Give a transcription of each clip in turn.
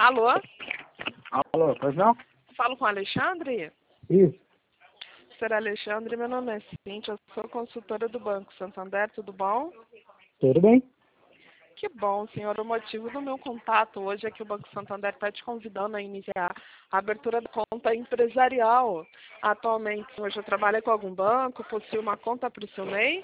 Alô? Alô, pois não? Falo com o Alexandre? Isso. Senhor Alexandre, meu nome é Cíntia, eu sou consultora do Banco Santander, tudo bom? Tudo bem? Que bom, senhor. O motivo do meu contato hoje é que o Banco Santander está te convidando a iniciar a abertura da conta empresarial. Atualmente, o senhor já trabalha com algum banco, possui uma conta para o seu MEI?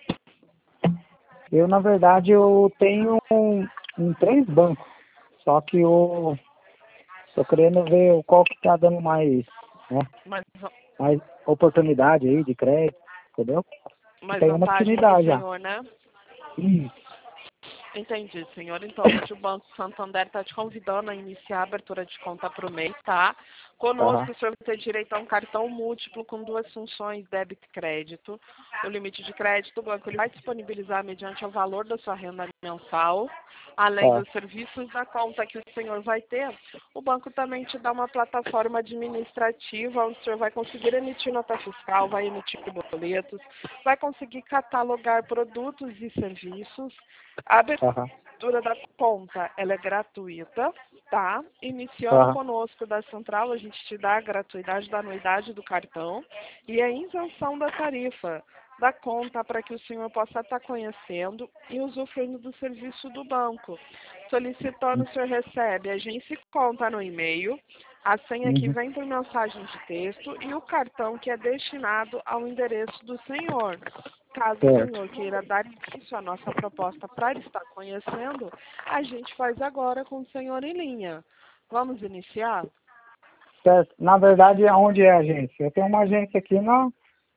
Na verdade, eu tenho em 3 bancos. Só que eu tô querendo ver qual que tá dando mais, né, Mais, mais oportunidade aí de crédito, entendeu? mais Tem uma vantagem para o afinidade já. senhor, né? Isso. Entendi, senhor. Então, hoje o Banco Santander está te convidando a iniciar a abertura de conta para o mês, tá? Conosco, Aham. o senhor vai ter direito a um cartão múltiplo com 2 funções, débito e crédito. O limite de crédito, o banco ele vai disponibilizar mediante o valor da sua renda mensal. Além Tá. dos serviços da conta que o senhor vai ter, o banco também te dá uma plataforma administrativa onde o senhor vai conseguir emitir nota fiscal, vai emitir boletos, vai conseguir catalogar produtos e serviços. A Aham. abertura da conta, ela é gratuita, tá? Iniciando Aham. conosco da central, a gente te dá a gratuidade da anuidade do cartão e a isenção da tarifa da conta para que o senhor possa estar conhecendo e usufruindo do serviço do banco. Solicitando, o senhor recebe a agência e conta no e-mail, a senha que Uhum. vem por mensagem de texto e o cartão que é destinado ao endereço do senhor. Caso o Certo. senhor queira dar início à nossa proposta para estar conhecendo, a gente faz agora com o senhor em linha. Vamos iniciar? Certo. Na verdade, onde é a agência? Eu tenho uma agência aqui, não.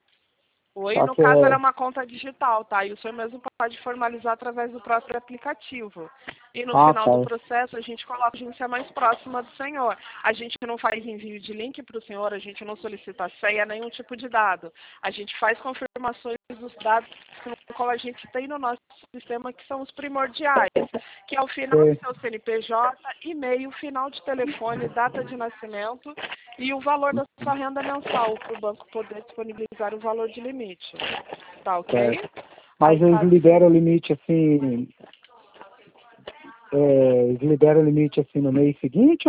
Oi, Só no que caso era uma conta digital, tá? E o senhor mesmo pode formalizar através do próprio aplicativo. E no Ah, final do tá. processo a gente coloca a agência mais próxima do senhor. A gente não faz envio de link para o senhor, a gente não solicita senha, nenhum tipo de dado. A gente faz confirmações dos dados que a gente tem no nosso sistema, que são os primordiais, que é o final do Sei. seu CNPJ, e-mail, final de telefone, data de nascimento e o valor da sua renda mensal, para o banco poder disponibilizar o valor de limite. Tá ok? Certo. Aí Mas eles caso o liberam senhor... o limite assim, eles liberam o limite assim no mês seguinte